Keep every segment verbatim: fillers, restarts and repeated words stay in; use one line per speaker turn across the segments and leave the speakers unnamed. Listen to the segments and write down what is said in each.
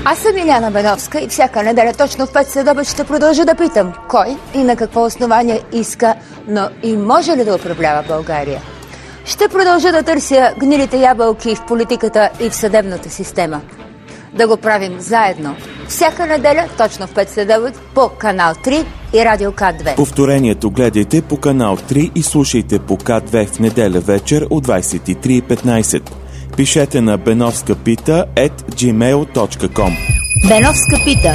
Аз съм Иляна Беновска и всяка неделя точно в пет следобед ще продължа да питам кой и на какво основание иска, но и може ли да управлява България. Ще продължа да търся гнилите ябълки в политиката и в съдебната система. Да го правим заедно. Всяка неделя точно в пет следобед по канал три и Радио К две.
Повторението гледайте по канал три и слушайте по К две в неделя вечер от двадесет и три и петнадесет. Пишете на benovskapita ет джимейл точка ком.
Беновска пита.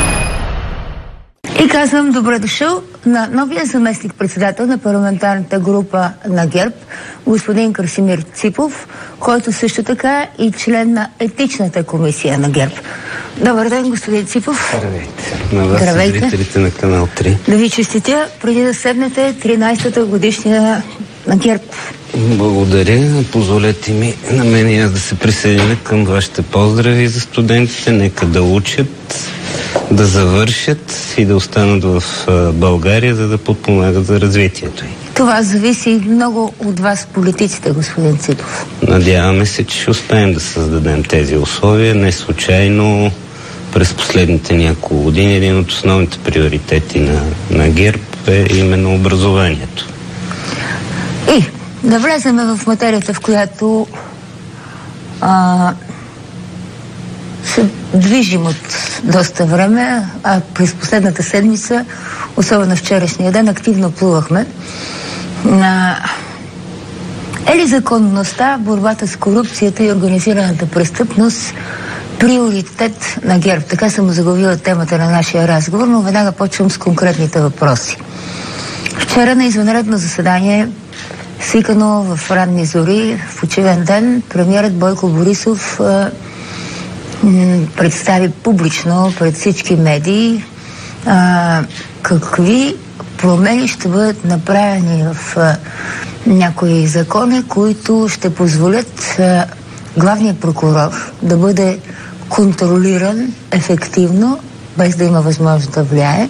И казвам добре дошъл на новия заместник-председател на парламентарната група на ГЕРБ, господин Красимир Ципов, който също така е и член на етичната комисия на ГЕРБ. Добър ден, господин Ципов.
Здравейте. На вас и зрителите на канал три.
Да ви честитя, преди да седнете тринадесетата годишнина на ГЕРБ.
Благодаря. Позволете ми на мен и аз да се присъединя към вашите поздрави за студентите. Нека да учат, да завършат и да останат в България, за да подпомагат за развитието й.
Това зависи много от вас, политиците, господин Ципов.
Надяваме се, че ще успеем да създадем тези условия. Не случайно през последните няколко години един от основните приоритети на, на ГЕРБ е именно образованието.
И да влеземе в материята, в която а, се движим от доста време, а през последната седмица, особено вчерашния ден, активно плувахме. На... Е ли законността, борбата с корупцията и организираната престъпност приоритет на ГЕРБ? Така съм заглавила темата на нашия разговор, но веднага почвам с конкретните въпроси. Вчера на извънредно заседание, свикано в ранни зори, в почивен ден, премиерът Бойко Борисов а, м, представи публично пред всички медии а, какви промени ще бъдат направени в а, някои закони, които ще позволят а, главният прокурор да бъде контролиран ефективно, без да има възможност да влияе,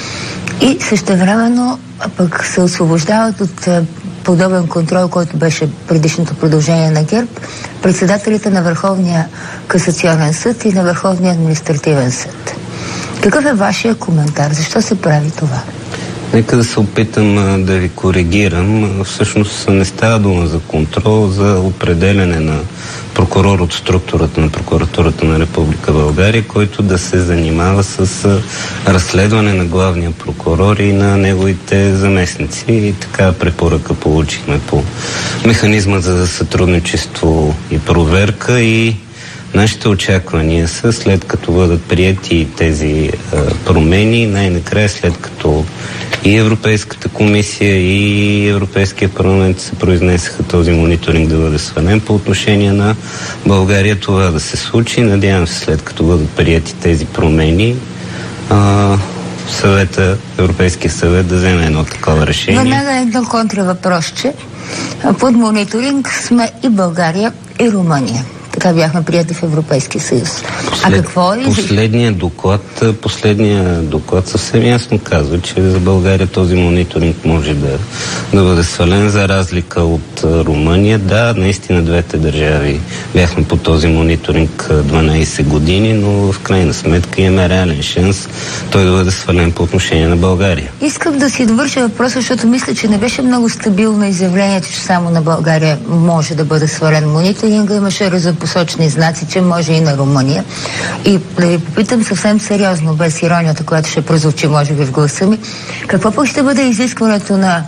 и същевременно пък се освобождават от а, подобен контрол, който беше предишното продължение на ГЕРБ, председателите на Върховния касационен съд и на Върховния административен съд. Какъв е вашия коментар? Защо се прави това?
Нека да се опитам а, да ви коригирам. Всъщност не става дума за контрол, за определяне на прокурор от структурата на прокуратурата на Република България, който да се занимава с а, разследване на главния прокурор и на неговите заместници. И така препоръка получихме по механизма за сътрудничество и проверка, и нашите очаквания са, след като бъдат приети тези а, промени, най-накрая, след като и Европейската комисия, и Европейския парламент се произнесаха този мониторинг да бъде свален по отношение на България, това да се случи. Надявам се, след като бъдат приети тези промени, а, съвета, Европейския съвет да вземе едно такова решение.
Веднага едно контравъпросче. Под мониторинг сме и България, и Румъния. Така бяхме приятели в Европейския съюз.
Послед...
А какво е?
Последният доклад, последният доклад съвсем ясно казва, че за България този мониторинг може да, да бъде свален, за разлика от Румъния. Да, наистина двете държави бяхме по този мониторинг дванадесет години, но в крайна сметка имаме реален шанс той да бъде свален по отношение на България.
Искам да си довърша въпроса, защото мисля, че не беше много стабилно изявлението, че само на България може да бъде свален мониторинга. Имаше разнопосочни знаци, че може и на Румъния. И да ви попитам съвсем сериозно, без иронията, която ще прозвучи, може би, в гласа ми, какво пък ще бъде изискването на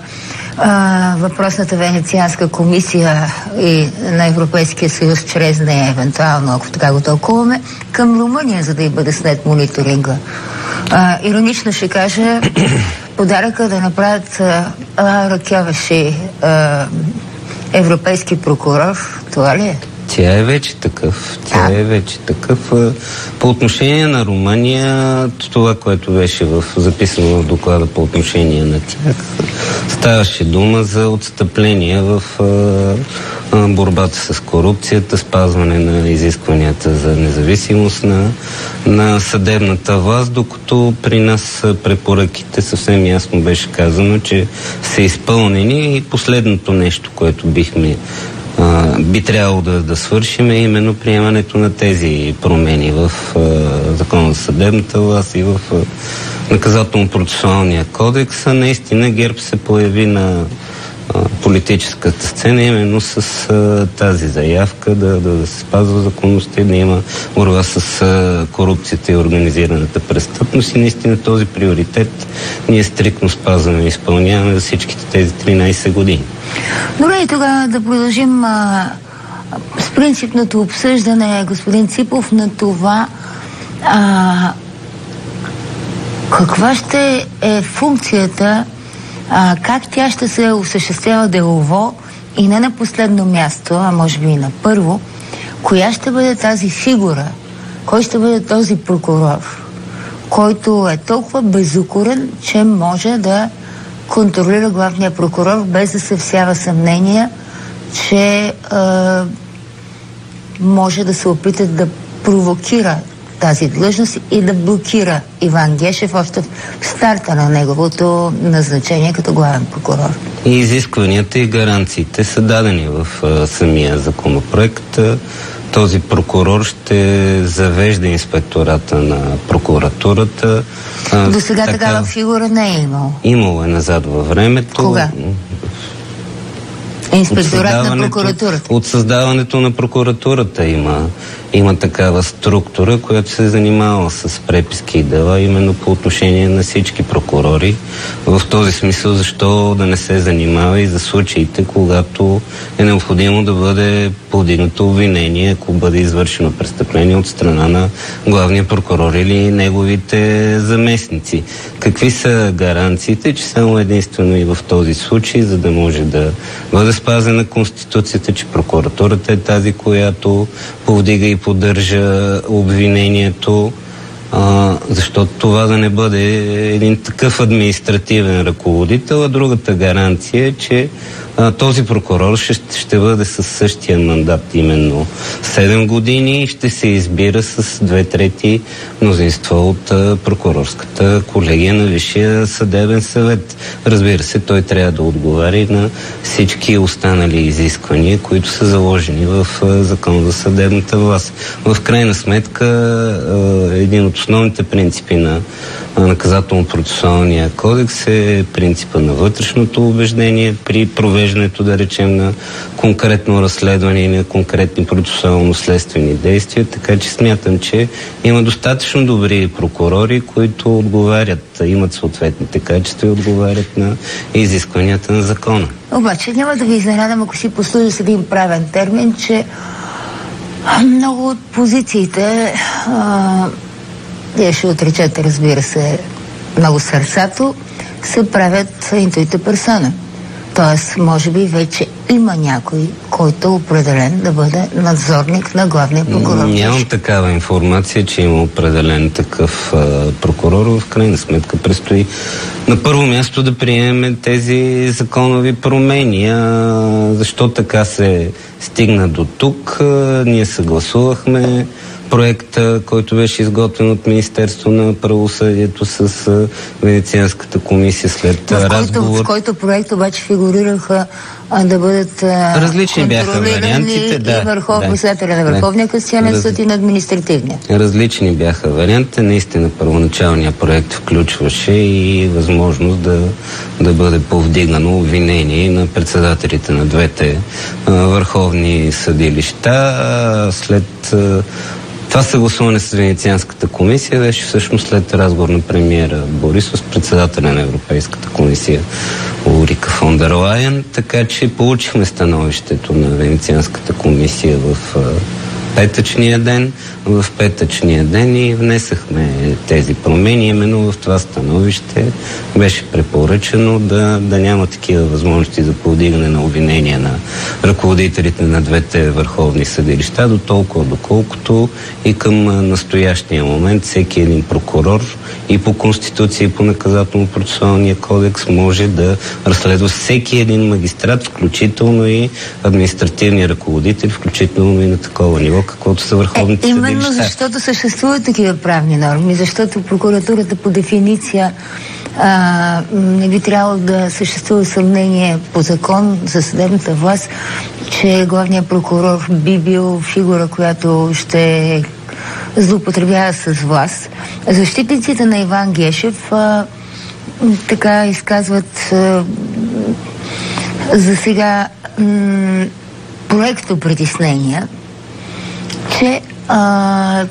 а, въпросната Венецианска комисия и на Европейския съюз, чрез нея, евентуално, ако така го тълкуваме, към Румъния, за да й бъде след мониторинга? А, иронично ще кажа, подаръка да направят Ракьовеши европейски прокурор, това ли е?
Тя е вече такъв. Тя е вече такъв. По отношение на Румъния, това, което беше в, записано в доклада по отношение на тях, ставаше дума за отстъпление в а, а, борбата с корупцията, спазване на изискванията за независимост на, на съдебната власт, докато при нас препоръките съвсем ясно беше казано, че са изпълнени. И последното нещо, което бихме а, би трябвало да, да свършим е именно приемането на тези промени в а, Закона за съдебната власт и в а, Наказателно-процесуалния кодекс. А наистина ГЕРБ се появи на а, политическата сцена именно с а, тази заявка да, да, да се спазва законността и да има борба с а, корупцията и организираната престъпност. И наистина този приоритет ние стриктно спазваме и изпълняваме за всичките тези тринайсет години.
Добре, и тогава да продължим а, с принципното обсъждане, господин Ципов, на това а, каква ще е функцията, а, как тя ще се осъществява делово и не на последно място, а може би и на първо, коя ще бъде тази фигура, кой ще бъде този прокурор, който е толкова безукорен, че може да контролира главния прокурор, без да се всява съмнение, че а, може да се опита да провокира тази длъжност и да блокира Иван Гешев още в старта на неговото назначение като главен прокурор.
И изискванията и гаранциите са дадени в а, самия законопроект. Този прокурор ще завежда инспектората на прокуратурата.
До сега така, такава фигура не е имало.
Имало е назад във времето.
Кога? Инспекторат на прокуратурата.
От създаването на прокуратурата има, има такава структура, която се занимава с преписки и дела, именно по отношение на всички прокурори. В този смисъл, защо да не се занимава и за случаите, когато е необходимо да бъде повдигнато обвинение, ако бъде извършено престъпление от страна на главния прокурор или неговите заместници. Какви са гаранциите, че само единствено и в този случай, за да може да бъде спазена Конституцията, че прокуратурата е тази, която повдига и поддържа обвинението, а, защото това да не бъде един такъв административен ръководител, а другата гаранция е, че а, този прокурор ще, ще бъде със същия мандат, именно седем години, и ще се избира с две трети мнозинство от а, прокурорската колегия на Висшия съдебен съвет. Разбира се, той трябва да отговаря на всички останали изисквания, които са заложени в а, Закон за съдебната власт. В крайна сметка, а, един от основните принципи на Наказателно-процесуалния кодекс е принципа на вътрешното убеждение при провеждането, да речем, на конкретно разследване и на конкретни процесуално-следствени действия, така че смятам, че има достатъчно добри прокурори, които отговарят, имат съответните качества и отговарят на изискванията на закона.
Обаче няма да ви изненадам, ако си послужа с един правен термин, че много от позициите а, вие ще отречете, разбира се, много сърцато, се правят интуита персона. Тоест, може би вече има някой, който е определен да бъде надзорник на главния прокурор.
Нямам такава информация, че има определен такъв а, прокурор. В крайна сметка предстои на първо място да приемем тези законови промени. А, защо така се стигна до тук? А, ние съгласувахме проекта, който беше изготвен от Министерство на правосъдието с а, Венецианската комисия след
в
разговор.
Който, в който проект обаче фигурираха а, да бъдат а,
различни бяха вариантите, да,
и върхов,
да,
председателя на Върховния касационен
Раз...
съд и на административния.
Различни бяха вариантите. Наистина първоначалният проект включваше и възможност да, да бъде повдигнано обвинение на председателите на двете а, върховни съдилища. А, след а, това съгласуване с Венецианската комисия беше всъщност след разговор на премиера Борисов с председателя на Европейската комисия Урика фон дер Лайен, така че получихме становището на Венецианската комисия в петъчния ден. В петъчния ден и внесахме тези промени. Именно в това становище беше препоръчено да, да няма такива възможности за повдигане на обвинения на ръководителите на двете върховни съдилища, до толкова доколкото и към настоящия момент всеки един прокурор и по Конституция и по Наказателно-процесуалния кодекс може да разследва всеки един магистрат, включително и административни ръководители, включително и на такова ниво, каквото са върховните
е,
съдилища.
Именно защото съществуват такива правни норми, защото прокуратурата по дефиниция а, не би трябвало да съществува съмнение по закон за съдебната власт, че главният прокурор би бил фигура, която ще злоупотребява с власт. Защитниците на Иван Гешев а, така изказват а, за сега м- проекто притеснения, че а,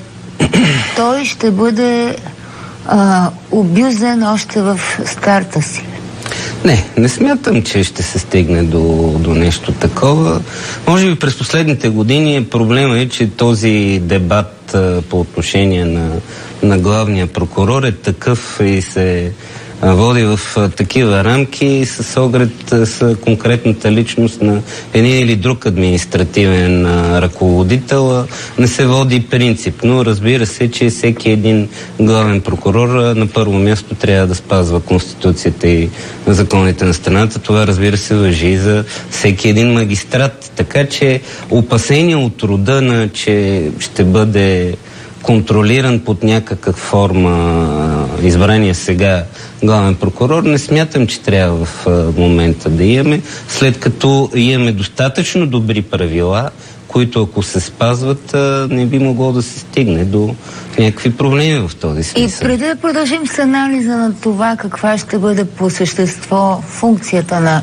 той ще бъде а, обюзен още в старта си.
Не, не смятам, че ще се стигне до, до нещо такова. Може би през последните години проблема е, че този дебат а, по отношение на, на главния прокурор е такъв и се води в а, такива рамки с оглед а, с конкретната личност на един или друг административен а, ръководител. А, не се води принципно. Разбира се, че всеки един главен прокурор а, на първо място трябва да спазва Конституцията и законите на страната. Това, разбира се, важи и за всеки един магистрат. Така че опасение от рода на, че ще бъде контролиран под някаква форма избрания сега главен прокурор, не смятам, че трябва в момента да имаме, след като имаме достатъчно добри правила, които ако се спазват, не би могло да се стигне до някакви проблеми в този смисъл.
И преди да продължим с анализа на това каква ще бъде по същество функцията на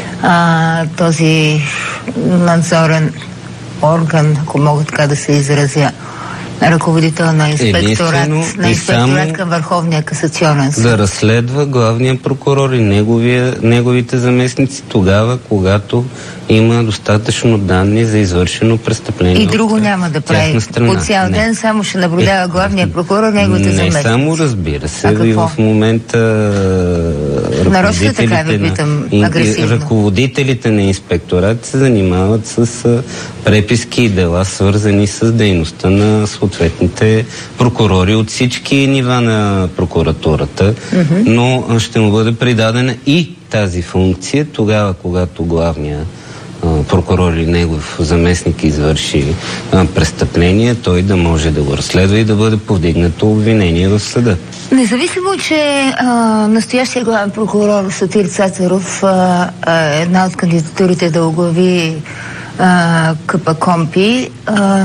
а, този надзорен орган, ако мога така да се изразя, ръководител на инспекторат, на инспекторат към Върховния касационен съд.
Да разследва главния прокурор и неговия, неговите заместници тогава, когато има достатъчно данни за извършено престъпление.
И друго няма да прави. По цял ден само ще наблюдава главния прокурор, неговите заместници.
Не само, разбира се, и в момента
ръководителите, така ви питам, агресивно.
Ръководителите на инспекторат се занимават с преписки и дела, свързани с дейността на съответните прокурори от всички нива на прокуратурата, mm-hmm. но ще му бъде придадена и тази функция тогава, когато главният прокурор или негов заместник извърши а, престъпление, той да може да го разследва и да бъде повдигнато обвинение в съда.
Независимо, че а, настоящия главен прокурор Сотир Цацаров а, а, една от кандидатурите да оглави КПКОНПИ, а,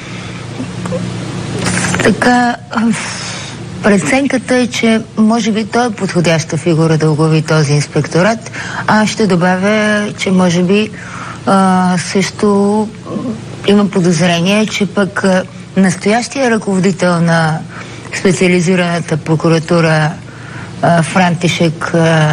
така а, преценката е, че може би той е подходяща фигура да оглави този инспекторат. А ще добавя, че може би а, също има подозрение, че пък а, настоящия ръководител на специализираната прокуратура а, Франтишек а,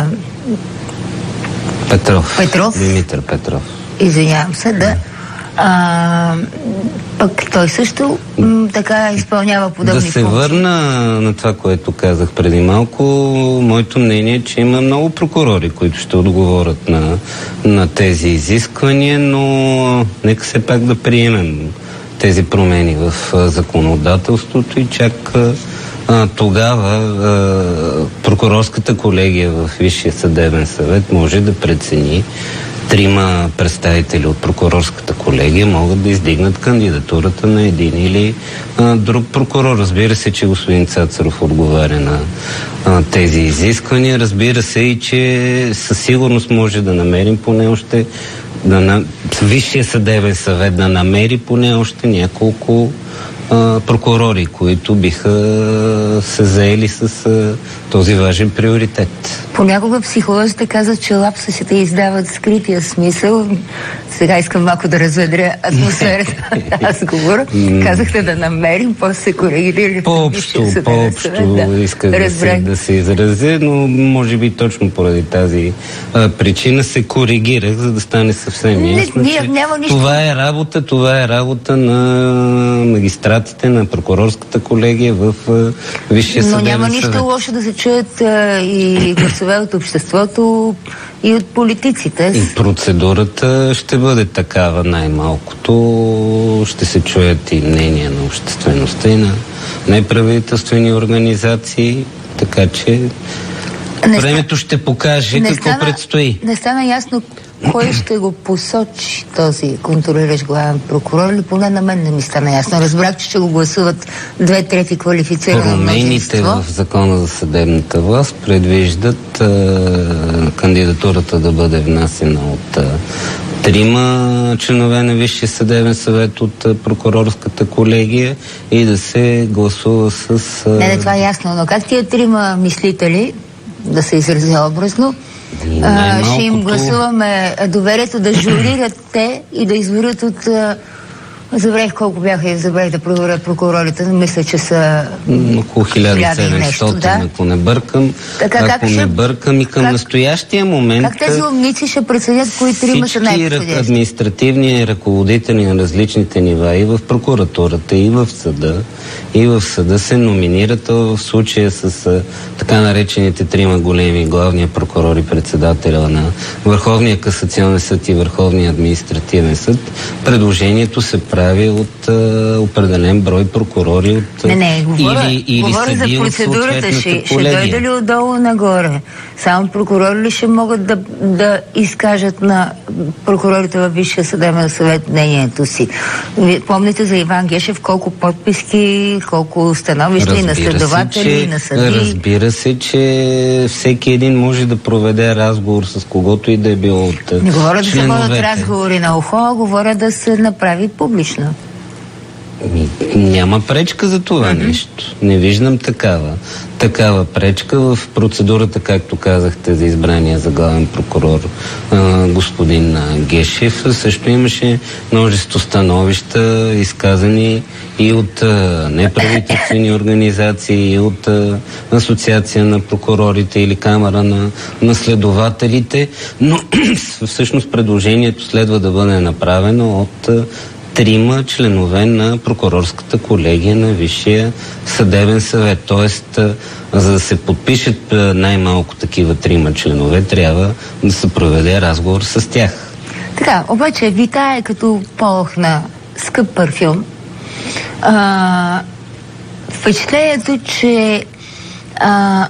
Петров.
Петров.
Димитър Петров.
Извинявам се, да. А, пък той също м, така изпълнява подобни
функции. Да се
функции.
върна на това, което казах преди малко. Моето мнение е, че има много прокурори, които ще отговорят на, на тези изисквания, но нека все пак да приемем тези промени в законодателството и чак а, тогава а, прокурорската колегия в Висшия съдебен съвет може да прецени. Трима представители от прокурорската колегия могат да издигнат кандидатурата на един или а, друг прокурор. Разбира се, че господин Цацаров отговаря на а, тези изисквания. Разбира се и, че със сигурност може да намерим поне още да на... Висшия съдебен съвет да намери поне още няколко а, прокурори, които биха се заели с а, този важен приоритет.
Понякога психолозите казват, че лапсусите издават скрития смисъл. Сега искам малко да разведря атмосферата на разговора. Казахте да намерим, после се коригирали.
По-общо, по-общо да, исках да се, да се изразя, но може би точно поради тази а, причина се коригирах, за да стане съвсем ясно,
не,
че
няма нищо.
това е работа, това е работа на магистратите, на прокурорската колегия в а, Висшия съдебен съвет.
Но няма нищо лошо да се чуят а, и гласове от обществото и от политиците.
И процедурата ще бъде такава най-малкото. Ще се чуят и мнения на обществеността и на неправителствени организации, така че не времето ще покаже
не
какво
стана,
предстои.
Не стана ясно кой ще го посочи този контролиращ главен прокурор, или поне на мен не ми стана ясно. Разбрах, че ще го гласуват две трети квалифицирано мнозинство.
Промените в Закона за съдебната власт предвиждат а, кандидатурата да бъде внасена от а, трима членове на Висшия съдебен съвет от а, прокурорската колегия и да се гласува с... А...
Не, не, това е ясно, но как тия трима мислители, да се изразя образно, а, ще им гласуваме доверието да журират те и да изберат от... Забравих колко бяха и забравих да проверя прокурорите, но мисля, че са
около хиляда и седемстотин, да? Ако не бъркам. Така, ако не ще... бъркам и към как... настоящия момент...
Как тези умници ще преценят кои трима са най-подходящи?
Всички административни ръководители на различните нива и в прокуратурата, и в съда, и в съда се номинират в случая с а, така наречените трима големи главния прокурор и председателя на Върховния касационен съд и Върховния административен съд. Предложението се прави от а, определен брой прокурори от
не, не, говоря,
или, или
говоря
съди
за процедурата. Ще, ще дойде ли отдолу нагоре? Само прокурори ли ще могат да, да изкажат на прокурорите във Висшия съдебен съвет мнението си? Помните за Иван Гешев колко подписки, колко становища и на следователи, и на съди?
Разбира се, че всеки един може да проведе разговор с когото и да е било от членовете.
Не говоря да се водят разговори на ухо, говоря да се направи публично.
Няма пречка за това mm-hmm. нещо. Не виждам такава. Такава пречка в процедурата, както казахте, за избрания за главен прокурор а, господин а, Гешев. Също имаше множество становища, изказани и от а, неправителствени организации, и от а, Асоциация на прокурорите или Камара на, на следователите, но всъщност предложението следва да бъде направено от а, трима членове на прокурорската колегия на Висшия съдебен съвет. Тоест, за да се подпишат най-малко такива трима членове, трябва да се проведе разговор с тях.
Така, обаче витае като полох на скъп парфюм. А, впечатлението, че а,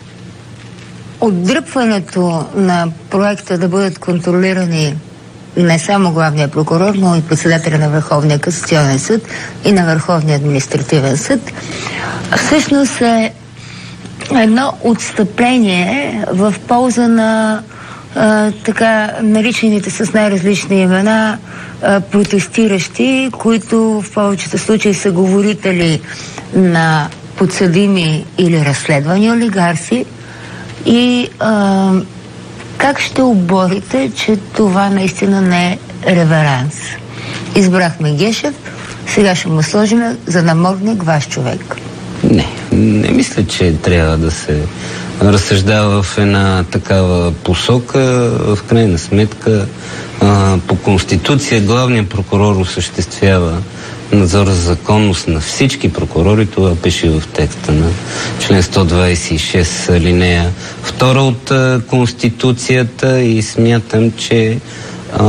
отдръпването на проекта да бъдат контролирани не само главния прокурор, но и председателя на Върховния касационен съд и на Върховния административен съд, всъщност е едно отстъпление в полза на а, така наричаните с най-различни имена а, протестиращи, които в повечето случаи са говорители на подсъдими или разследвани олигарси. И а, как ще оборите, че това наистина не е реверанс? Избрахме Гешев, сега ще му сложим за намордник ваш човек.
Не, не мисля, че трябва да се разсъждава в една такава посока. В крайна сметка, а, по Конституция главният прокурор осъществява надзор за законност на всички прокурори. Това пише в текста на член сто двадесет и шест алинея втора от а, Конституцията и смятам, че а,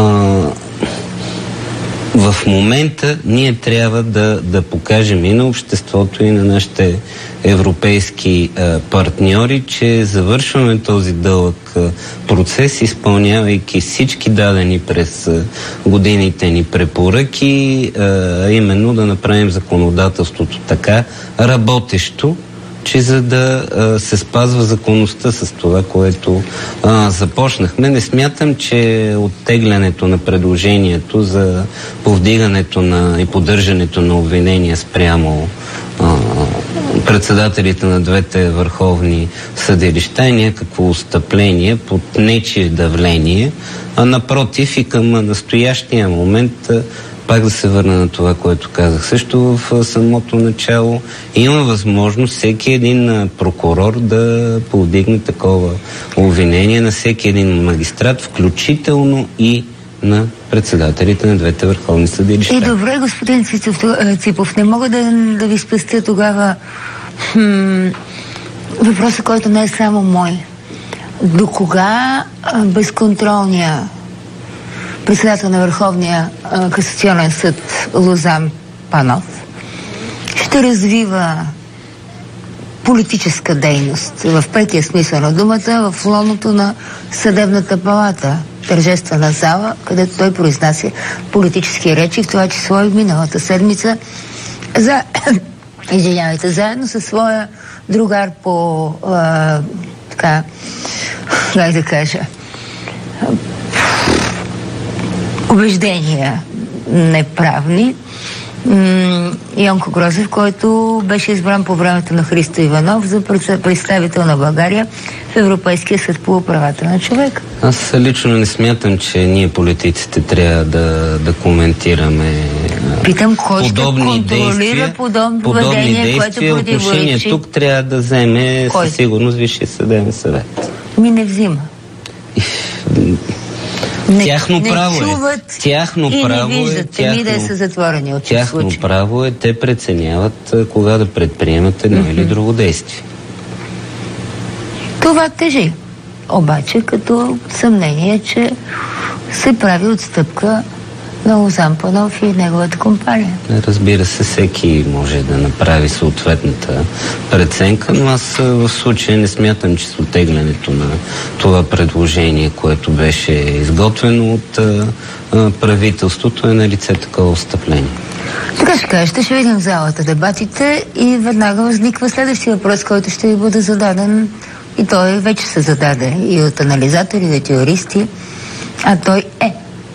в момента ние трябва да, да покажем и на обществото, и на нашите европейски а, партньори, че завършваме този дълъг а, процес, изпълнявайки всички дадени през а, годините ни препоръки, а именно да направим законодателството така работещо, че за да а, се спазва законността с това, което а, започнахме. Не смятам, че оттеглянето на предложението за повдигането на и поддържането на обвинения спрямо а, председателите на двете върховни съдилища е някакво отстъпление под нечие давление, а напротив и към настоящия момент пак да се върна на това, което казах също в самото начало. Има възможност всеки един прокурор да повдигне такова обвинение на всеки един магистрат, включително и на председателите на двете върховни съдилища.
Е, добре, господин Ципов, не мога да, да ви спестя тогава хм, въпроса, който не е само мой. До кога безконтролния председател на Върховния а, касационен съд Лозан Панов ще развива политическа дейност в прекия смисъл на думата в лоното на съдебната палата? тържествена зала, където той произнася политически речи, в това число и миналата седмица, за, извинявайте, заедно със своя другар по а, така, как да кажа, убеждения неправни, Йонко Грозев, който беше избран по времето на Христо Иванов за представител на България в Европейския съд по правата на човека.
Аз лично не смятам, че ние политиците трябва да, да коментираме
Питам, кой
подобни
ще контролира
действия,
подобно
подобни
поведение,
действия,
което
отношение тук трябва да вземе
кой?
със сигурност Висшия съдебен съвет.
Ми не взима. Не,
тяхно
не
право
чуват
е. Тяхно
и
право
не виждат.
е. Тяхно,
ми да са затворени очи.
Тяхно право е. Те преценяват кога да предприемат едно mm-hmm. или друго действие.
Това тежи. Обаче като съмнение, че се прави отстъпка на Лозан Панов и неговата компания.
Разбира се, всеки може да направи съответната преценка, но аз в случая не смятам, че с оттеглянето на това предложение, което беше изготвено от а, а, правителството, е на лице такова отстъпление.
Така ще кажете, ще видим в залата дебатите и веднага възниква следващия въпрос, който ще ви бъде зададен, и той вече се зададе и от анализатори, и от юристи, а той е: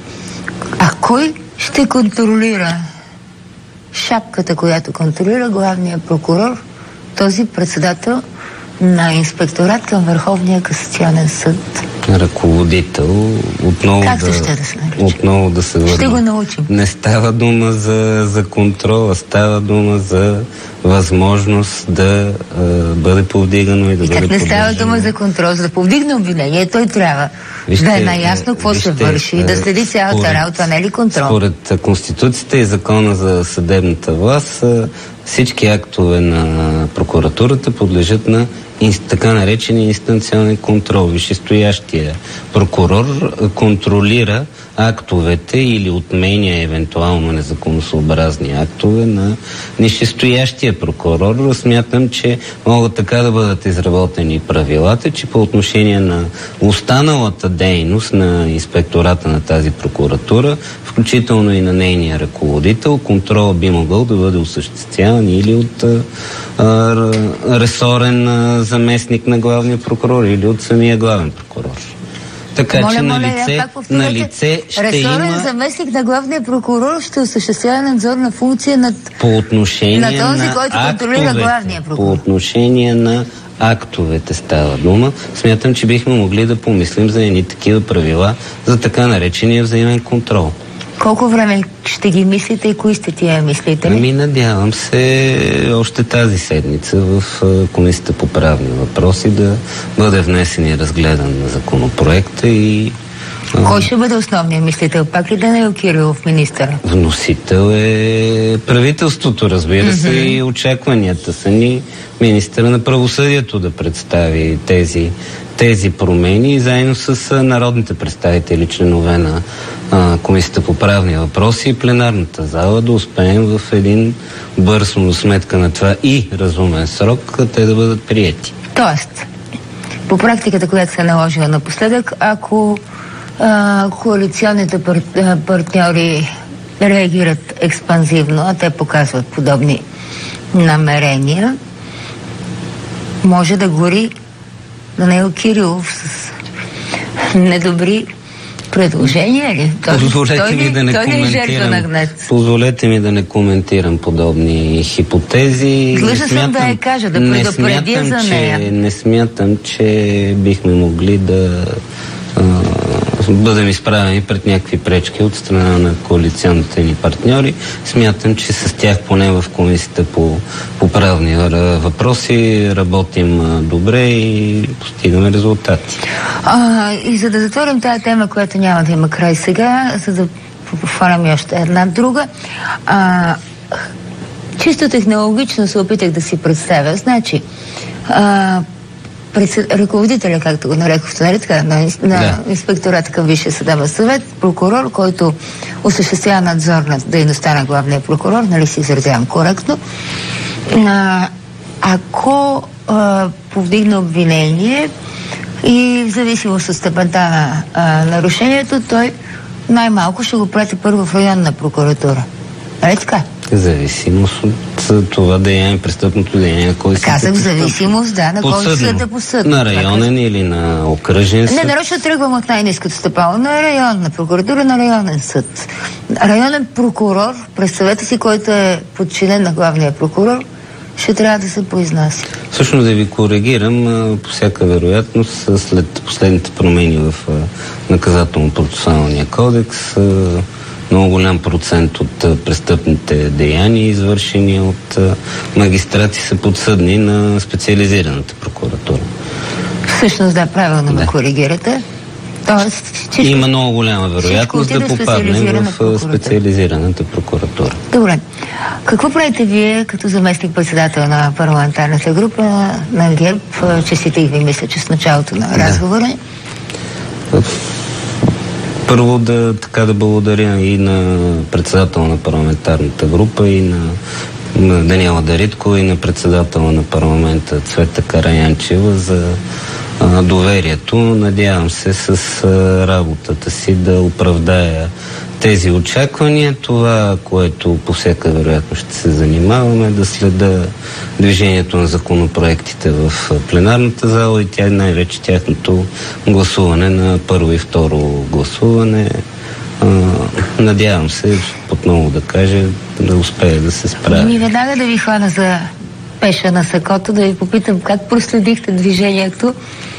а кой ще контролира шапката, която контролира главния прокурор, този председател на инспекторат към Върховния касационен съд?
Ръководител, отново
как
да,
ще да се нарича?
отново да се върна.
Ще го научим.
Не става дума за, за контрол, а става дума за възможност да а, бъде повдигано и да
и
бъде
как не става
поддържано.
дума за контрол, за да повдигне обвинение, той трябва вижте, да е наясно какво вижте, се върши и да следи цялата според, работа, не ли контрол?
Според Конституцията и Закона за съдебната власт, всички актове на прокуратурата подлежат на така наречения инстанционен контрол. Висшестоящия прокурор контролира актовете или отменя евентуално незаконосъобразни актове на нисшестоящия прокурор. Смятам, че могат така да бъдат изработени правилата, че по отношение на останалата дейност на инспектората на тази прокуратура, включително и на нейния ръководител, контрол би могъл да бъде осъществяван или от а, а, ресорен а, заместник на главния прокурор или от самия главен прокурор. Така
моля,
че на
моля,
лице, на лице ще
ресорен
има...
заместник на главния прокурор ще осъществява надзорна функция над...
по отношение
на този,
на
който
актовете,
контролира главния прокурор.
По отношение на актовете става дума. Смятам, че бихме могли да помислим за едни такива правила за така наречения взаимен контрол.
Колко време ще ги мислите и кои сте тия мислите?
Ами, надявам се още тази седмица в Комисията по правни въпроси да бъде внесен и разгледан на законопроекта и...
Кой ще бъде основният мислител? Пак ли Данаил Кирилов, министъра?
Вносител е правителството, разбира се, mm-hmm. и очакванията са ни министъра на правосъдието да представи тези, тези промени, заедно с народните представители, членове на а, Комисията по правни въпроси и пленарната зала, да успеем в един бърз, но сметка на това и разумен срок, те да бъдат приети.
Тоест, по практиката, която се е наложила напоследък, ако а, коалиционните пар, а, партньори реагират експанзивно, а те показват подобни намерения, може да гори Данаил Кирилов с недобри предложения ли? Той,
Позволете
той,
ми да не
той
коментирам. Позволете ми да не коментирам подобни хипотези.
Длъжна съм да я кажа, да предупредя за нея.
Че, не смятам, че бихме могли да а, бъдем изправени пред някакви пречки от страна на коалиционните ни партньори. Смятам, че с тях поне в Комисията по, по правни въпроси работим добре и постигаме резултати.
А, и за да затворим тази тема, която няма да има край сега, за да повторям още една друга, а, чисто технологично се опитах да си представя. Значи, а, ръководителя, както го нарекохте, нали така, на, на да. инспектората към Висшия съдебен съвет, прокурор, който осъществява надзор на дейността на главния прокурор, нали си изразявам коректно. А, ако а, повдигне обвинение, И в зависимост от степента на а, нарушението, той най-малко ще го прати първо в районна прокуратура. Нали така?
Зависимост от това деяние, престъпното деяние, кой се
Казах зависимост, да, на кой съд да посъдно.
На районен или на окръжен съд?
Не, нарочно тръгвам от най-ниското стъпало. На районна прокуратура, на районен съд. Районен прокурор, представете си, който е подчинен на главния прокурор, ще трябва да се произнася.
Всъщност да ви коригирам, по всяка вероятност, след последните промени в наказателно-процесуалния кодекс, много голям процент от престъпните деяния, извършени от магистрати, са подсъдни на специализираната прокуратура.
Всъщност, да, правилно ме коригирате. Тоест, всичко,
има много голяма вероятност да попаднем в специализираната прокуратура.
Добре. Какво правите вие като заместник-председател на парламентарната група на ГЕРБ? Честитих ви, мисля, че с началото на разговора.
Да. Първо да, така да благодаря и на председател на парламентарната група, и на, на Даниела Дариткова, и на председател на парламента Цвета Караянчева за а, доверието. Надявам се с а, работата си да оправдая тези очаквания. Това, което по всяка вероятност ще се занимаваме, да следа движението на законопроектите в пленарната зала и тя най-вече тяхното гласуване на първо и второ гласуване. А, надявам се, отново да кажа, да успея да се справя.
Ми веднага да ви хвана за пеша на сакото, да ви попитам как проследихте движението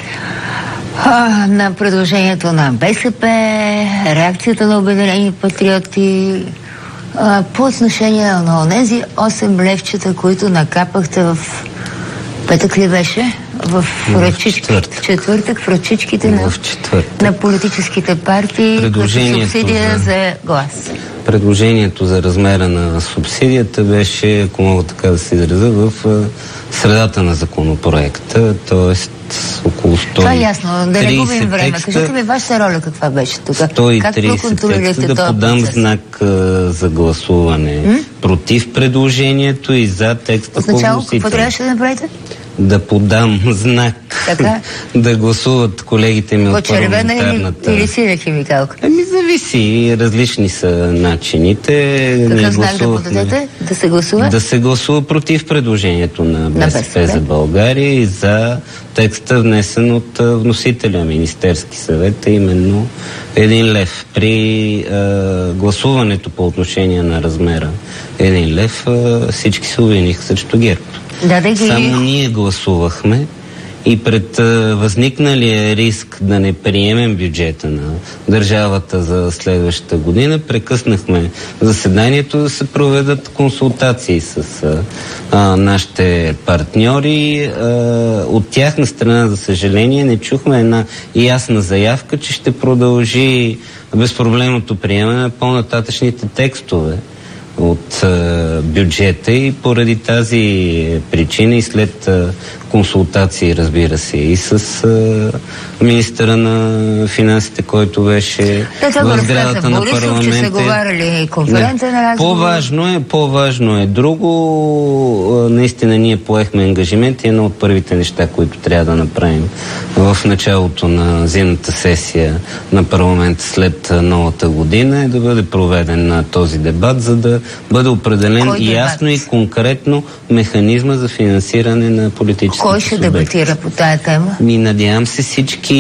а, на предложението на БСП, реакцията на Обединени патриоти а, по отношение на онези осем левчета, които накапахте в петък ли беше? В, в ръчичките, четвъртък, в ръчичките на, на политическите партии, като субсидия за... за глас.
Предложението за размера на субсидията беше, ако мога така да се изразя, в средата на законопроекта, т.е. около сто и тридесет.
Това е ясно, да не губим време. Кажете ми, вашата роля каква беше тук?
сто и тридесет текста, да подам процес? знак а, за гласуване М? против предложението и за текста по вносител.
Отначало, какво трябваше да направите?
Да подам знак. Така? Да гласуват колегите ми от парламентарната...
или синя химикалка?
Ами зависи. Различни са начините.
Какъв знак да подадете? Да се гласува?
Да се гласува против предложението на БСП за България и за текста, внесен от вносителя Министерски съвет, именно един лев. При а, гласуването по отношение на размера един лев, а, всички се обвиниха срещу ГЕРБ.
Да, да ги...
Само ние гласувахме и пред а, възникналия риск да не приемем бюджета на държавата за следващата година, прекъснахме заседанието да се проведат консултации с а, а, нашите партньори. А, от тяхна страна, за съжаление, не чухме една ясна заявка, че ще продължи безпроблемното приемане на по-нататъчните текстове от а, бюджета и поради тази причина и след а, консултации, разбира се, и с а, министъра на финансите, който беше в сградата на парламента.
Че са говорили конференция на разговор.
По-важно е, по-важно е друго. Наистина ние поехме ангажимент и едно от първите неща, които трябва да направим в началото на зимната сесия на парламента след новата година е да бъде проведен на този дебат, за да бъде определен Кой ясно дебат? и конкретно механизма за финансиране на политическите
Кой ще субекти. дебатира по тая тема?
Ми надявам се всички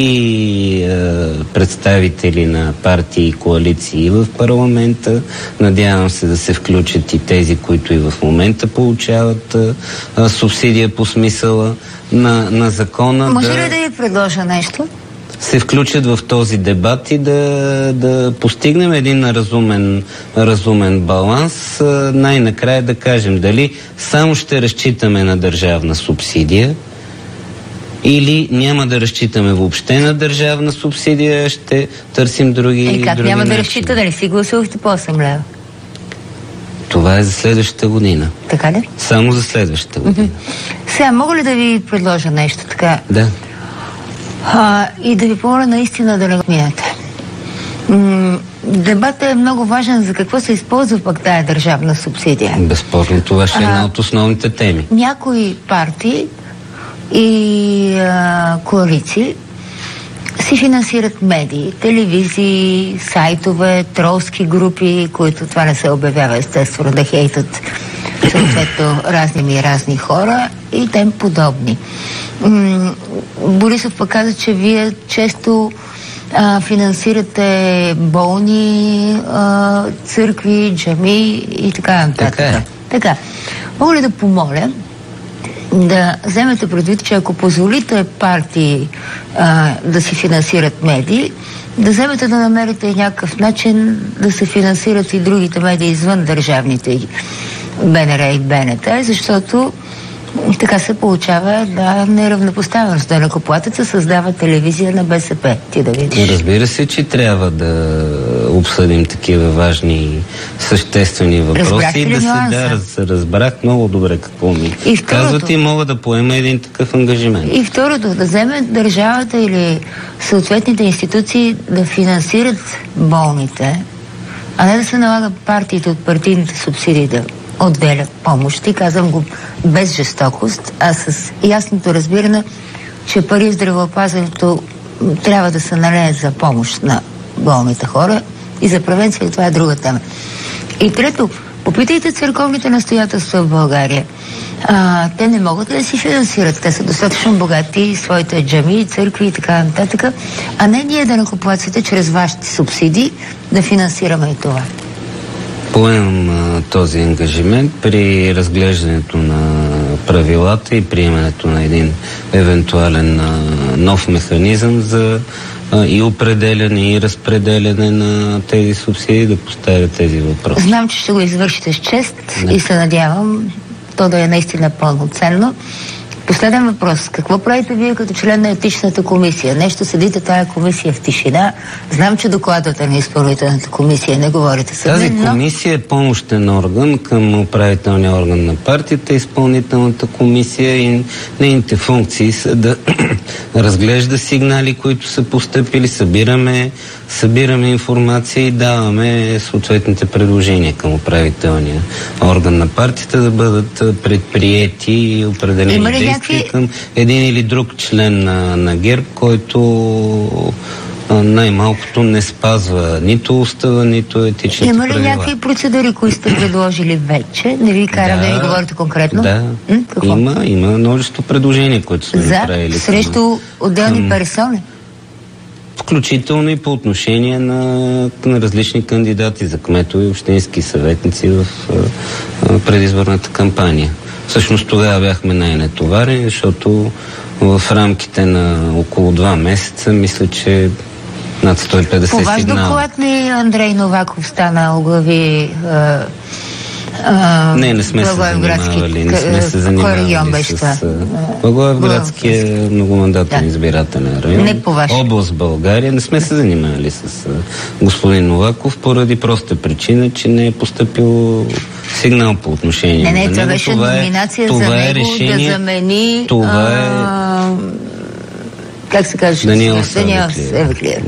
е, представители на партии и коалиции в парламента. Надявам се да се включат и тези, които и в момента получават е, субсидия по смисъла на, на закона.
Може да... ли да ви предложа нещо?
Се включат в този дебат и да, да постигнем един разумен, разумен баланс. Най-накрая да кажем дали само ще разчитаме на държавна субсидия или няма да разчитаме въобще на държавна субсидия, ще търсим други
Е, как
други
няма
начини.
да разчита, дали си гласувахте по осем лева?
Това е за следващата година.
Така ли?
Само за следващата година.
Mm-hmm. Сега, мога ли да ви предложа нещо така?
Да.
А, и да ви помоля наистина да не го минете. М- дебатът е много важен за какво се използва пък тая държавна субсидия.
Безспорно, това ще е една от основните теми.
Някои партии и а, коалиции си финансират медии, телевизии, сайтове, тролски групи, които това не се обявява естествено да хейтат съответно разни ми разни хора и тем подобни. М- Борисов пък каза, че вие често а, финансирате болни, а, църкви, джами и така нататък.
Така е.
Така. Мога ли да помоля да вземете предвид, че ако позволите партии а, да си финансират медии, да вземете да намерите някакъв начин да се финансират и другите медии извън държавните БНР и БНТ, защото така се получава да неравнопоставеност. Данъкоплатеца създава телевизия на БСП. Ти да видиш.
Разбира се, че трябва да обсъдим такива важни, съществени въпроси и да се да, раз, разбрах много добре какво ми и казват и мога да поема един такъв ангажимент.
И второто, да вземе държавата или съответните институции да финансират болните, а не да се налага партиите от партийните субсидии да отделят помощ. И казвам го без жестокост, а с ясното разбиране, че пари в здравеопазването трябва да се налеят за помощ на болните хора и за превенция, това е друга тема. И трето, попитайте църковните настоятелства в България. А, те не могат да си финансират. Те са достатъчно богати, своите джами, църкви и така нататък, а не ние данъкоплатците чрез вашите субсидии да финансираме и това.
Поемам а, този ангажимент при разглеждането на правилата и приемането на един евентуален а, нов механизъм за а, и определяне и разпределяне на тези субсидии, да поставя тези въпроси.
Знам, че ще го извършите с чест
Не.
и се надявам то да е наистина пълноценно. Последен въпрос. Какво правите вие като член на етичната комисия? Нещо седите тая комисия в тишина. Знам, че докладвате на изпълнителната комисия, не говорите с мен,
Тази
но...
комисия е помощен орган към управителния орган на партията, изпълнителната комисия и нейните функции са да разглежда сигнали, които са постъпили, събираме, събираме информация и даваме съответните предложения към управителния орган на партията да бъдат предприети и определени действия някакви... към един или друг член на, на ГЕРБ, който най-малкото не спазва нито устава, нито етичните правила.
Има ли някакви процедури, които сте предложили вече? Не ви карам да, да ви говорите конкретно?
Да,
М?
има, има множество предложения, които сме направили.
За? Срещу отделни към... персони?
Включително и по отношение на, на различни кандидати за кметове и общински съветници в а, предизборната кампания. Всъщност тогава бяхме най-нетоварени, защото в рамките на около два месеца, мисля, че над сто и петдесет
по ваш
сигнала.
доклад ли Андрей Новаков стана оглави а,
а, не, не сме се занимавали. Не сме се занимавали с... Благоевградския многомандатен да. избирателен район.
Не по ваш.
Област България. Не сме се занимавали с господин Новаков поради проста причина, че не е поступил сигнал по отношение
не, не,
на
това
него.
беше
това
номинация
е, това
за
е
него
решение,
да замени
това
а,
е...
как се казва?
Даниел
Савеклиев.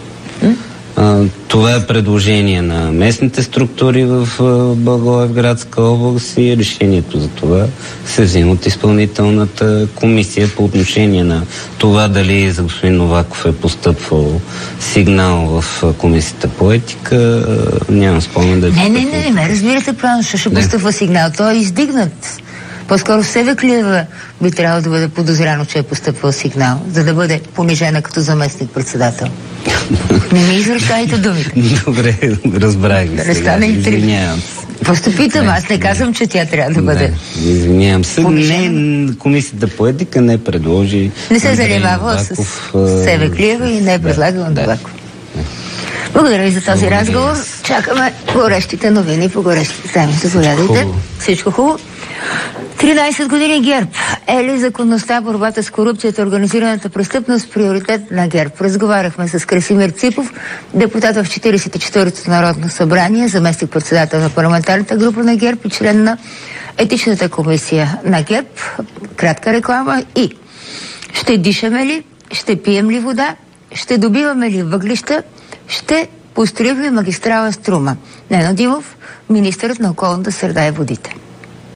Това е предложение на местните структури в Благоевградска област и решението за това се взима от изпълнителната комисия по отношение на това дали за господин Новаков е постъпвал сигнал в комисията по етика. Нямам спомен да е
Не, не, не, не, разбирате правилно, що ще постъпва сигнал. Той е издигнат. По-скоро Савеклиева би трябвало да бъде подозряно, че е постъпвал сигнал, за да бъде понижена като заместник-председател. Не ми извръщайте думите.
Добре, разбрах ви
да
сега. Извинявам се.
Просто питам, аз не казвам, че тя трябва да бъде.
Извинявам се. Не, комисията по етика не предложи.
Не се занимава с Савеклиева и не е предлагал Новаков. Благодаря ви за този разговор. Чакаме горещите новини по горещите теми. Заповядайте. Всичко хубаво. тринайсет години ГЕРБ. Е ли законността, борбата с корупцията, организираната престъпност приоритет на ГЕРБ? Разговаряхме с Красимир Ципов, депутат в четирийсет и четвъртото Народно събрание, заместник-председател на парламентарната група на ГЕРБ и член на етичната комисия на ГЕРБ. Кратка реклама и ще дишаме ли? Ще пием ли вода? Ще добиваме ли въглища? Ще построим ли магистрала Струма? Нено Димов, министърът на околната среда и водите.